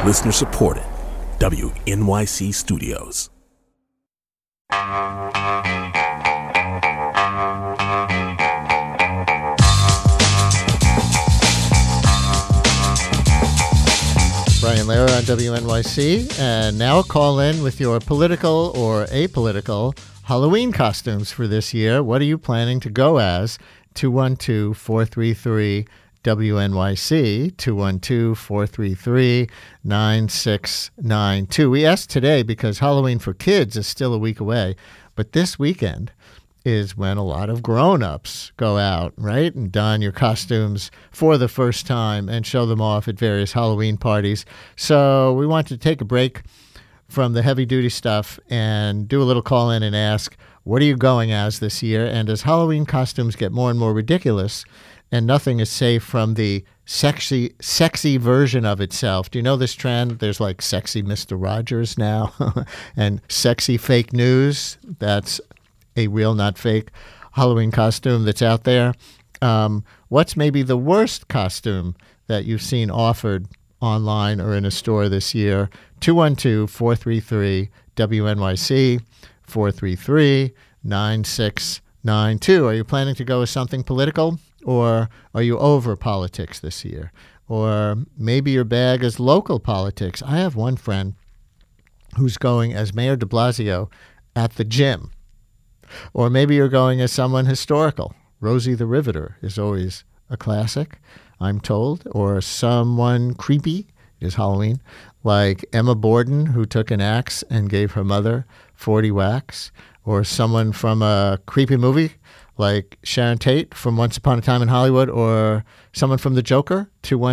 Listener supported. WNYC Studios. Brian Lehrer on WNYC, and now call in with your political or apolitical Halloween costumes for this year. What are you planning to go as? 212-433-WNYC, 212-433-9692. We asked today because Halloween for kids is still a week away, but this weekend is when a lot of grown-ups go out, right, and don your costumes for the first time and show them off at various Halloween parties. So we want to take a break from the heavy-duty stuff and do a little call-in and ask, what are you going as this year? And as Halloween costumes get more and more ridiculous, and nothing is safe from the sexy version of itself. Do you know this trend? There's like sexy Mr. Rogers now and sexy fake news. That's a real, not fake, Halloween costume that's out there. What's maybe the worst costume that you've seen offered online or in a store this year? 212-433-WNYC, 433-9692. Are you planning to go with something political, or are you over politics this year? Or maybe your bag is local politics. I have one friend who's going as Mayor de Blasio at the gym. Or maybe you're going as someone historical. Rosie the Riveter is always a classic, I'm told. Or someone creepy, it is Halloween, like Emma Borden, who took an axe and gave her mother 40 whacks. Or someone from a creepy movie like Sharon Tate from Once Upon a Time in Hollywood. Or someone from The Joker,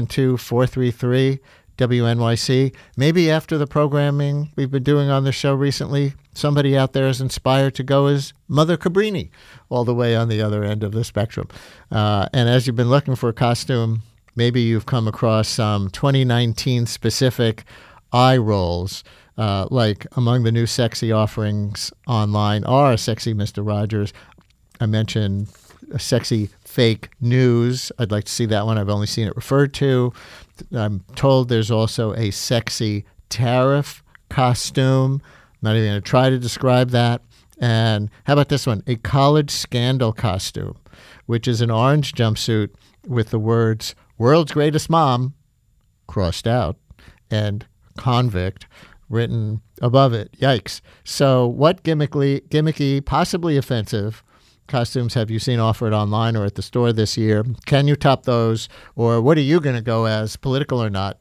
212-433-WNYC. Maybe after the programming we've been doing on the show recently, somebody out there is inspired to go as Mother Cabrini, all the way on the other end of the spectrum. And as you've been looking for a costume, maybe you've come across some 2019 specific eye rolls, like among the new sexy offerings online are sexy Mr. Rogers. I mentioned a sexy fake news. I'd like to see that one. I've only seen it referred to. I'm told there's also a sexy tariff costume. I'm not even going to try to describe that. And how about this one? A college scandal costume, which is an orange jumpsuit with the words "World's Greatest Mom" crossed out and "convict" written above it. Yikes. So what gimmicky, possibly offensive costumes have you seen offered online or at the store this year? Can you top those? Or what are you going to go as, political or not?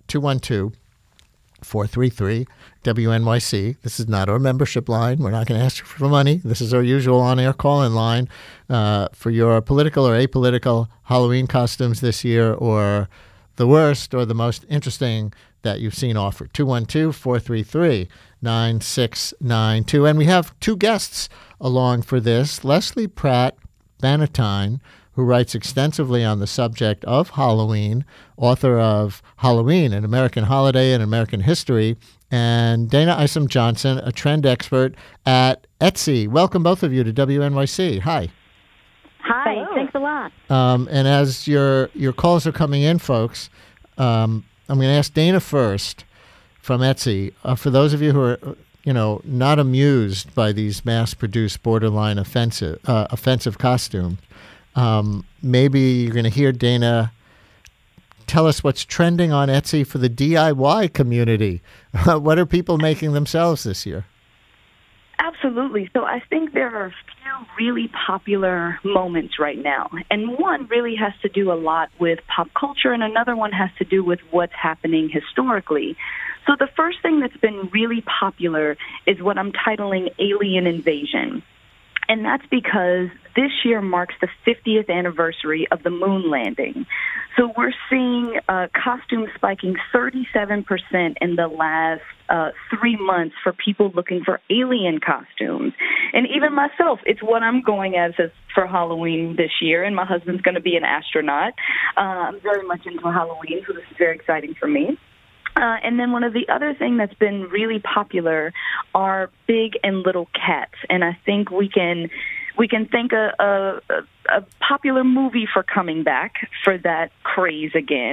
212-433-WNYC. This is not our membership line. We're not going to ask you for money. This is our usual on-air call-in line for your political or apolitical Halloween costumes this year, or the worst or the most interesting that you've seen offered. 212-433-9692. And we have two guests along for this. Leslie Pratt Bannatyne, who writes extensively on the subject of Halloween, author of Halloween, An American Holiday and American History, and Dana Isom Johnson, a trend expert at Etsy. Welcome, both of you, to WNYC. Hi. Hi. Hello. Thanks a lot. And as your calls are coming in, folks, I'm going to ask Dana first from Etsy. For those of you who are, not amused by these mass-produced, borderline offensive costumes, maybe you're going to hear Dana tell us what's trending on Etsy for the DIY community. What are people making themselves this year? Absolutely. So I think there are a few really popular moments right now. And one really has to do a lot with pop culture, and another one has to do with what's happening historically. So the first thing that's been really popular is what I'm titling Alien Invasion. And that's because this year marks the 50th anniversary of the moon landing. So we're seeing costumes spiking 37% in the last 3 months for people looking for alien costumes. And even myself, it's what I'm going as for Halloween this year, and my husband's going to be an astronaut. I'm very much into Halloween, so this is very exciting for me. And then one of the other things that's been really popular are big and little cats. And I think we can thank a popular movie for coming back for that craze again.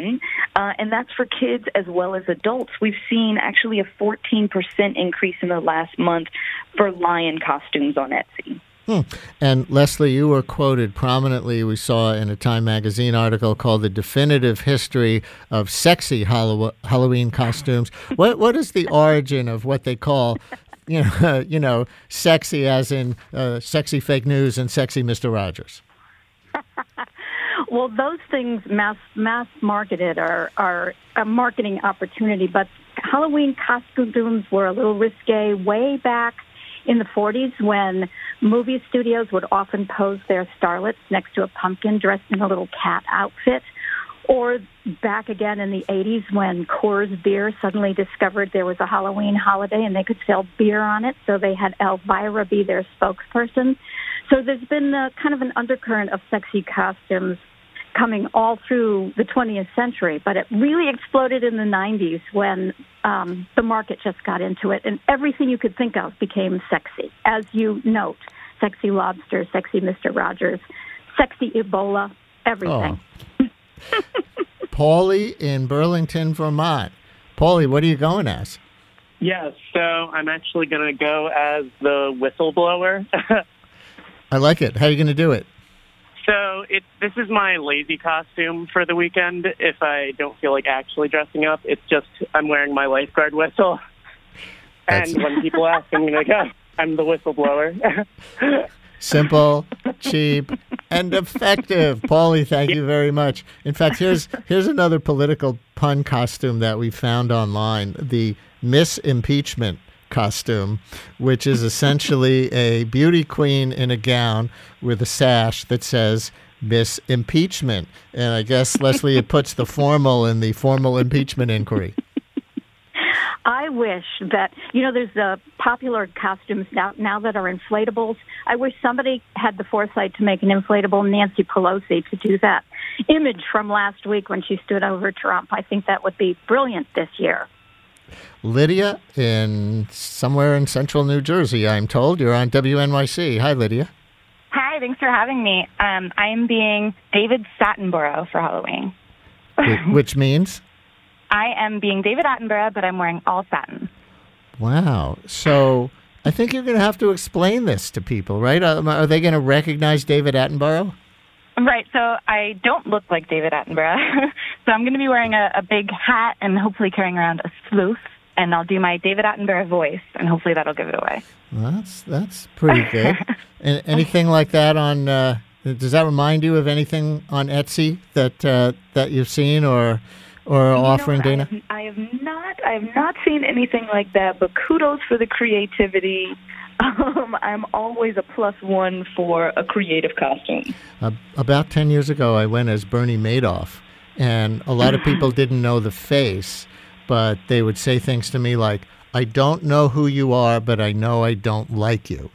And that's for kids as well as adults. We've seen actually a 14% increase in the last month for lion costumes on Etsy. And Leslie, you were quoted prominently, we saw in a Time magazine article called The Definitive History of Sexy Halloween Costumes. What is the origin of what they call, sexy as in sexy fake news and sexy Mr. Rogers? Well, those things mass marketed are a marketing opportunity, but Halloween costumes were a little risque way back in the 40s when movie studios would often pose their starlets next to a pumpkin dressed in a little cat outfit. Or back again in the 80s when Coors Beer suddenly discovered there was a Halloween holiday and they could sell beer on it, so they had Elvira be their spokesperson. So there's been kind of an undercurrent of sexy costumes coming all through the 20th century, but it really exploded in the 90s when the market just got into it, and everything you could think of became sexy. As you note, sexy lobster, sexy Mr. Rogers, sexy Ebola, everything. Oh. Paulie in Burlington, Vermont. Paulie, what are you going as? Yeah, so I'm actually going to go as the whistleblower. I like it. How are you going to do it? So this is my lazy costume for the weekend. If I don't feel like actually dressing up, it's just I'm wearing my lifeguard whistle. And when people ask, I'm like, oh, I'm the whistleblower. Simple, cheap, and effective. Paulie, thank you very much. In fact, here's another political pun costume that we found online, the Miss Impeachment costume, which is essentially a beauty queen in a gown with a sash that says Miss Impeachment. And I guess, Leslie, it puts the formal in the formal impeachment inquiry. I wish that, there's the popular costumes now that are inflatables. I wish somebody had the foresight to make an inflatable Nancy Pelosi to do that image from last week when she stood over Trump. I think that would be brilliant this year. Lydia somewhere in central New Jersey, I'm told. You're on WNYC. Hi, Lydia. Hi, thanks for having me. I am being David Attenborough for Halloween. Which means? I am being David Attenborough, but I'm wearing all satin. Wow. So I think you're going to have to explain this to people, right? Are they going to recognize David Attenborough? Right. So I don't look like David Attenborough. So I'm going to be wearing a big hat and hopefully carrying around a sleuth. And I'll do my David Attenborough voice, and hopefully that'll give it away. Well, that's pretty good. And anything like that on? Does that remind you of anything on Etsy that you've seen or offering, Dana? I have not seen anything like that. But kudos for the creativity. I'm always a +1 for a creative costume. About 10 years ago, I went as Bernie Madoff, and a lot of people didn't know the face. But they would say things to me like, I don't know who you are, but I know I don't like you.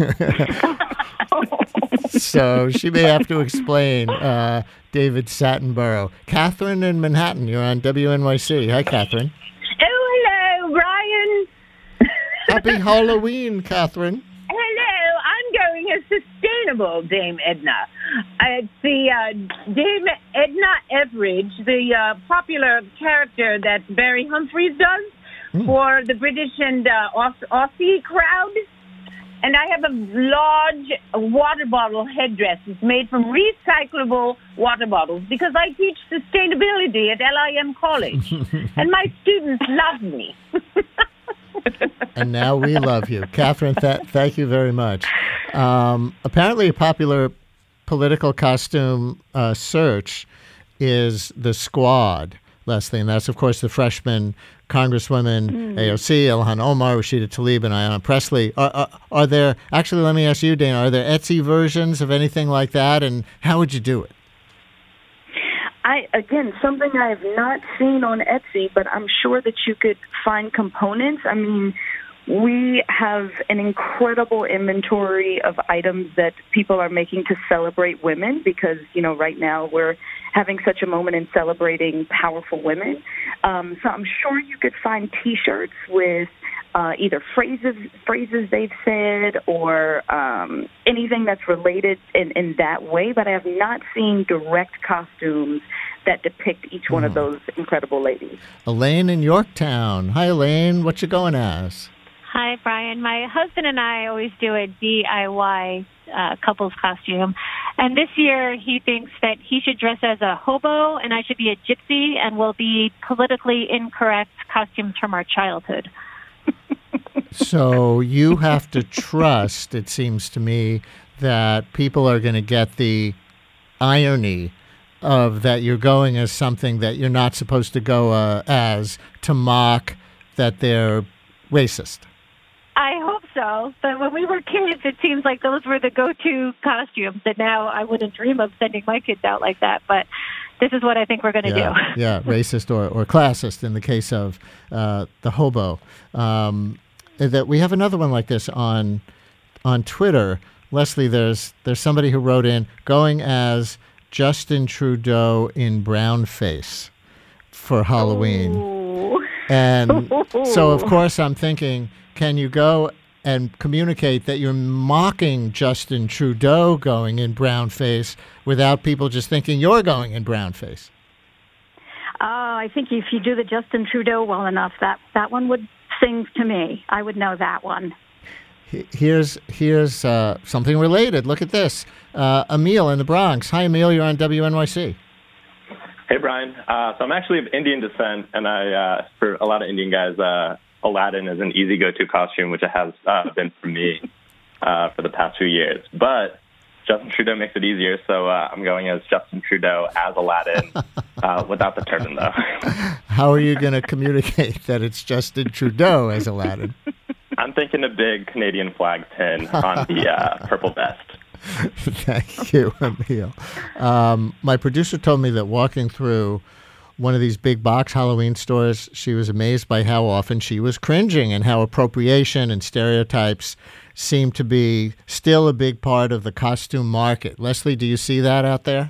So she may have to explain David Attenborough. Catherine in Manhattan, you're on WNYC. Hi, Catherine. Oh, hello, Brian. Happy Halloween, Catherine. Hello, I'm going as sustainable Dame Edna. It's the Dame Edna Everage, the popular character that Barry Humphries does for the British and Aussie crowd. And I have a large water bottle headdress. It's made from recyclable water bottles because I teach sustainability at LIM College. And my students love me. And now we love you. Catherine, thank you very much. Apparently a popular political costume search is the Squad, Leslie, and that's, of course, the freshman Congresswomen AOC, Ilhan Omar, Rashida Tlaib, and Ayanna Pressley. Are there, actually, let me ask you, Dana, are there Etsy versions of anything like that, and how would you do it? Again, something I have not seen on Etsy, but I'm sure that you could find components. I mean, we have an incredible inventory of items that people are making to celebrate women because, right now we're having such a moment in celebrating powerful women. So I'm sure you could find T-shirts with either phrases they've said or anything that's related in that way, but I have not seen direct costumes that depict each one of those incredible ladies. Elaine in Yorktown. Hi, Elaine. What you going as? Hi, Brian. My husband and I always do a DIY couple's costume. And this year he thinks that he should dress as a hobo and I should be a gypsy, and will be politically incorrect costumes from our childhood. So you have to trust, it seems to me, that people are going to get the irony of that you're going as something that you're not supposed to go as, to mock that they're racist. I hope so. But when we were kids, it seems like those were the go-to costumes. And now I wouldn't dream of sending my kids out like that. But this is what I think we're going to do. Yeah, racist or classist in the case of the hobo. That we have another one like this on Twitter. Leslie, there's somebody who wrote in, going as Justin Trudeau in brown face for Halloween. Ooh. And so, of course, I'm thinking, can you go and communicate that you're mocking Justin Trudeau going in brown face without people just thinking you're going in brown face? I think if you do the Justin Trudeau well enough, that one would sing to me. I would know that one. Here's something related. Look at this. Emil in the Bronx. Hi, Emil. You're on WNYC. Hey, Brian. So I'm actually of Indian descent, and for a lot of Indian guys, Aladdin is an easy go-to costume, which it has been for me for the past few years. But Justin Trudeau makes it easier, so I'm going as Justin Trudeau as Aladdin without the turban, though. How are you going to communicate that it's Justin Trudeau as Aladdin? I'm thinking a big Canadian flag pin on the purple vest. Thank you, Emil. My producer told me that walking through one of these big box Halloween stores, she was amazed by how often she was cringing and how appropriation and stereotypes seem to be still a big part of the costume market. Leslie, do you see that out there?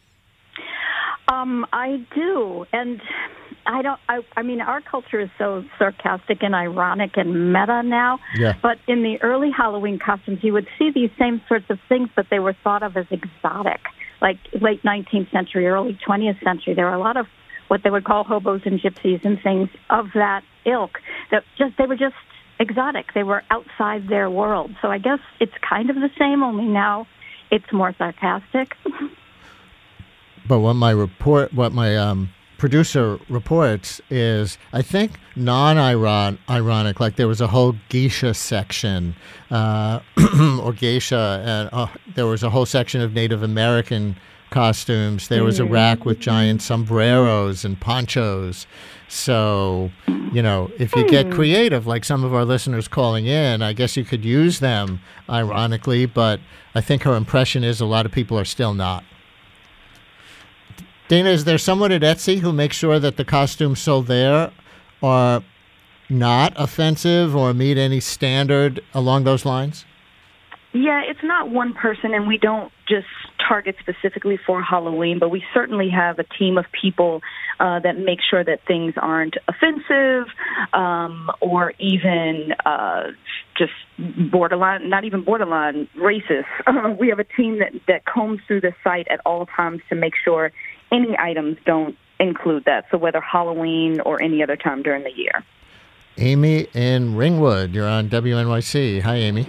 I do, and I mean, our culture is so sarcastic and ironic and meta now. Yeah. But in the early Halloween costumes, you would see these same sorts of things, but they were thought of as exotic. Like late 19th century, early 20th century, there were a lot of what they would call hobos and gypsies and things of that ilk. They were just exotic. They were outside their world. So I guess it's kind of the same, only now it's more sarcastic. But what my producer reports is, I think, non-ironic, like there was a whole geisha section, or geisha, and there was a whole section of Native American costumes. There was a rack with giant sombreros and ponchos. So, if you get creative, like some of our listeners calling in, I guess you could use them ironically, but I think her impression is a lot of people are still not. Dana, is there someone at Etsy who makes sure that the costumes sold there are not offensive or meet any standard along those lines? Yeah, it's not one person, and we don't just target specifically for Halloween, but we certainly have a team of people that make sure that things aren't offensive or even just borderline, not even borderline, racist. We have a team that combs through the site at all times to make sure any items don't include that, so whether Halloween or any other time during the year. Amy in Ringwood, you're on WNYC. Hi, Amy.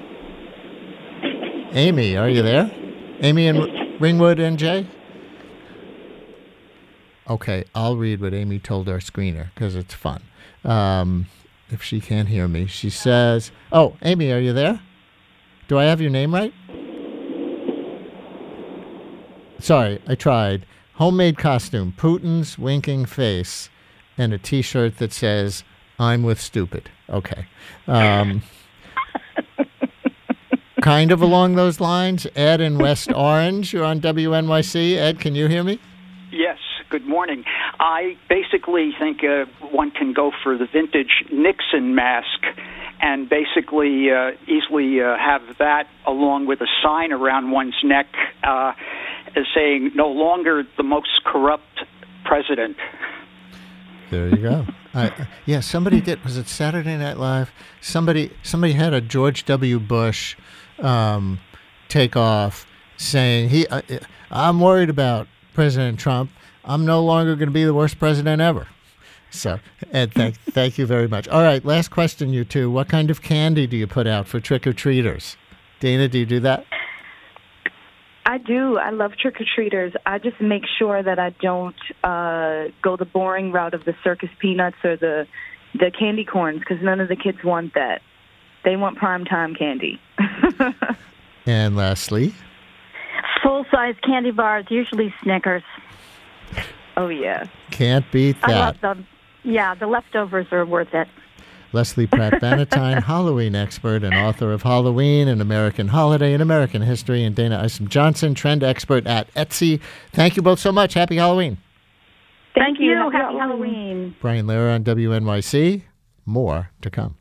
Amy, are you there? Amy in Ringwood, NJ? Okay, I'll read what Amy told our screener because it's fun. If she can't hear me, she says, oh, Amy, are you there? Do I have your name right? Sorry, I tried. Homemade costume, Putin's winking face, and a T-shirt that says, I'm with stupid. Okay. Kind of along those lines. Ed in West Orange, you're on WNYC. Ed, can you hear me? Yes, good morning. I basically think one can go for the vintage Nixon mask and basically easily have that along with a sign around one's neck saying, no longer the most corrupt president. There you go. Yeah, somebody did. Was it Saturday Night Live? Somebody had a George W. Bush take off saying I'm worried about President Trump. I'm no longer going to be the worst president ever. So, Ed, thank you very much. All right, last question, you two. What kind of candy do you put out for trick-or-treaters? Dana, do you do that? I do. I love trick-or-treaters. I just make sure that I don't go the boring route of the circus peanuts or the candy corns, because none of the kids want that. They want primetime candy. And lastly? Full-size candy bars, usually Snickers. Oh, yeah. Can't beat that. I love them. Yeah, the leftovers are worth it. Leslie Pratt-Bannatyne, Halloween expert and author of Halloween, An American Holiday in American History, and Dana Isom-Johnson, trend expert at Etsy. Thank you both so much. Happy Halloween. Thank you. Happy Halloween. Brian Lehrer on WNYC. More to come.